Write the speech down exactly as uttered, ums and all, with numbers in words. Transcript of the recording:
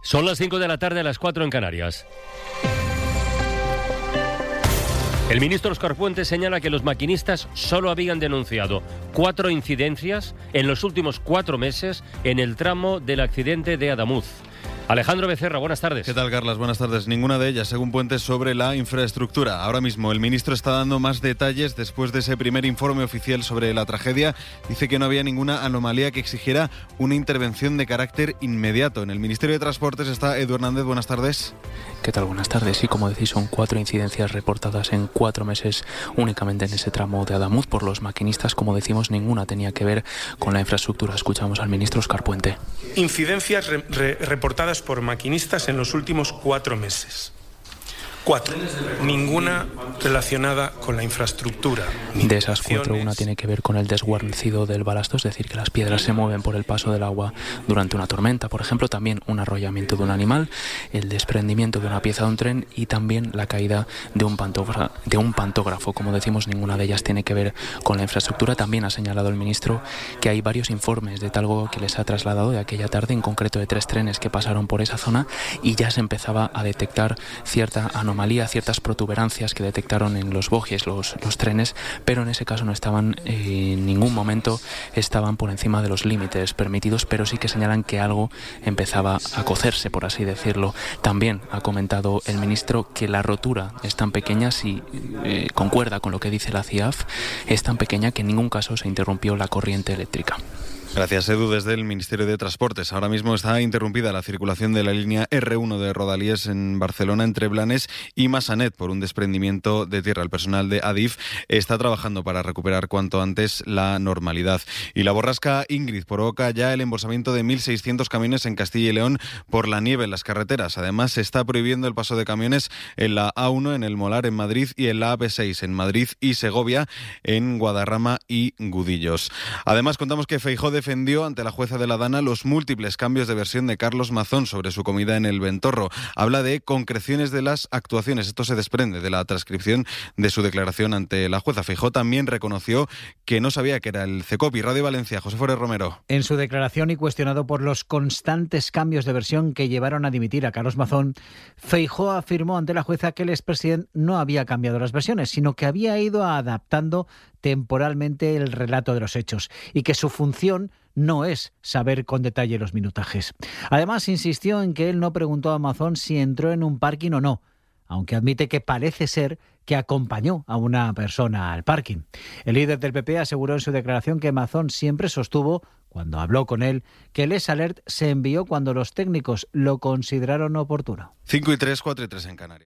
Son las cinco de la tarde, a las cuatro en Canarias. El ministro Óscar Puente señala que los maquinistas solo habían denunciado cuatro incidencias en los últimos cuatro meses en el tramo del accidente de Adamuz. Alejandro Becerra, buenas tardes. ¿Qué tal, Carlas? Buenas tardes. Ninguna de ellas, según Puente, sobre la infraestructura. Ahora mismo el ministro está dando más detalles después de ese primer informe oficial sobre la tragedia. Dice que no había ninguna anomalía que exigiera una intervención de carácter inmediato. En el Ministerio de Transportes está Edu Hernández. Buenas tardes. ¿Qué tal? Buenas tardes. Sí, como decís, son cuatro incidencias reportadas en cuatro meses únicamente en ese tramo de Adamuz por los maquinistas. Como decimos, ninguna tenía que ver con la infraestructura. Escuchamos al ministro Óscar Puente. Incidencias re- re- reportadas por maquinistas en los últimos cuatro meses. Cuatro. Ninguna relacionada con la infraestructura. De esas cuatro, una tiene que ver con el desguarnecido del balasto, es decir, que las piedras se mueven por el paso del agua durante una tormenta. Por ejemplo, también un arrollamiento de un animal, el desprendimiento de una pieza de un tren y también la caída de un pantógrafo. De un pantógrafo. Como decimos, ninguna de ellas tiene que ver con la infraestructura. También ha señalado el ministro que hay varios informes de Talgo que les ha trasladado de aquella tarde, en concreto de tres trenes que pasaron por esa zona, y ya se empezaba a detectar cierta anomalía, ciertas protuberancias que detectaron en los bogies, los, los trenes, pero en ese caso no estaban, eh, en ningún momento estaban por encima de los límites permitidos, pero sí que señalan que algo empezaba a cocerse, por así decirlo. También ha comentado el ministro que la rotura es tan pequeña, si eh, concuerda con lo que dice la C I A F, es tan pequeña que en ningún caso se interrumpió la corriente eléctrica. Gracias, Edu. Desde el Ministerio de Transportes. Ahora mismo está interrumpida la circulación de la línea erre uno de Rodalies en Barcelona entre Blanes y Massanet por un desprendimiento de tierra. El personal de Adif está trabajando para recuperar cuanto antes la normalidad. Y la borrasca Ingrid provoca ya el embolsamiento de mil seiscientos camiones en Castilla y León por la nieve en las carreteras. Además, se está prohibiendo el paso de camiones en la A uno, en el Molar, en Madrid, y en la A P seis, en Madrid y Segovia, en Guadarrama y Gudillos. Además, contamos que Feijóo defendió ante la jueza de la Dana los múltiples cambios de versión de Carlos Mazón sobre su comida en el Ventorro. Habla de concreciones de las actuaciones. Esto se desprende de la transcripción de su declaración ante la jueza. Feijóo también reconoció que no sabía que era el CECOPI. Radio Valencia, José Forés Romero. En su declaración, y cuestionado por los constantes cambios de versión que llevaron a dimitir a Carlos Mazón, Feijóo afirmó ante la jueza que el expresidente no había cambiado las versiones, sino que había ido adaptando temporalmente el relato de los hechos y que su función no es saber con detalle los minutajes. Además, insistió en que él no preguntó a Mazón si entró en un parking o no, aunque admite que parece ser que acompañó a una persona al parking. El líder del P P aseguró en su declaración que Mazón siempre sostuvo, cuando habló con él, que el S-Alert se envió cuando los técnicos lo consideraron oportuno. cinco y tres, cuatro y tres en Canarias.